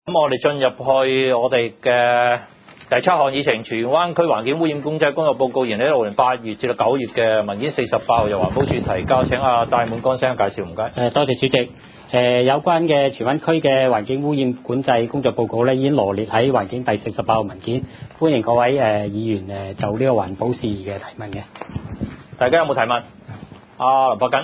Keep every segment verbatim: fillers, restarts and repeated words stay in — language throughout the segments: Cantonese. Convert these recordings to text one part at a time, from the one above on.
咁我哋進入去我哋嘅第七項議程，荃灣區環境污染控制工作報告，二零一六年八月至到九月嘅文件四十八號由環保署提交，請阿戴滿光先生介紹，唔該。 誒，多謝主席。誒，有關嘅荃灣區嘅環境污染管制工作報告咧，已經羅列喺環境第四十八號文件，歡迎各位誒議員誒就呢個環保事宜嘅提問嘅。 大家有冇提問？阿林伯謹。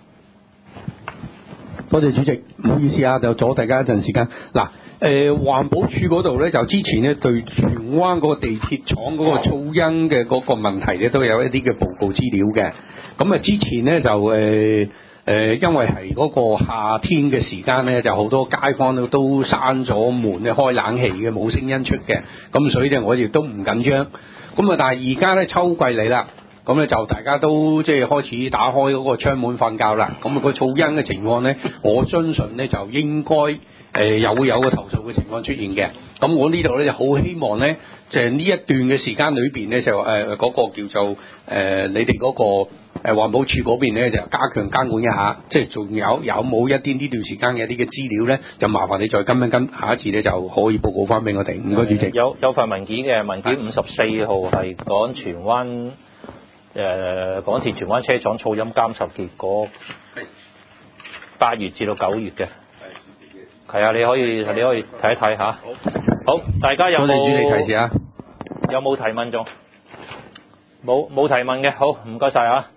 多謝主席，唔好意思啊，就阻大家一陣時間。嗱，誒環保署嗰度咧，就之前咧對荃灣嗰個地鐵廠嗰個噪音嘅嗰個問題咧，都有一啲嘅報告資料嘅。咁啊，之前咧就誒誒、呃，因為係嗰個夏天嘅時間咧，就好多街坊都都閂咗門咧，開冷氣嘅，冇聲音出嘅。咁所以咧，我亦都唔緊張。咁啊，但係而家咧秋季嚟啦。咁咧就大家都即係開始打開嗰個窗門瞓覺啦。咁、那、啊個噪音嘅情況咧，我相信咧就應該誒、呃、有會有個投訴嘅情況出現嘅。咁我呢度咧就好希望咧，就係、是、呢一段嘅時間裏邊咧就誒嗰、呃那個叫做誒、呃、你哋嗰、那個誒環保署嗰邊咧就加強監管一下。即係仲有有冇一啲呢段時間嘅一啲嘅資料咧，就麻煩你再跟一跟，下一次咧就可以報告翻俾我哋。唔該主席。 有有份文件嘅文件五十四號係講荃灣。誒、呃、港鐵荃灣車廠噪音監測結果，八月至到九月嘅，係啊，你可以你可以睇一睇嚇。好，大家有冇？ 多謝主席提示啊。 有冇提問仲？冇冇提問嘅，好，唔該晒啊。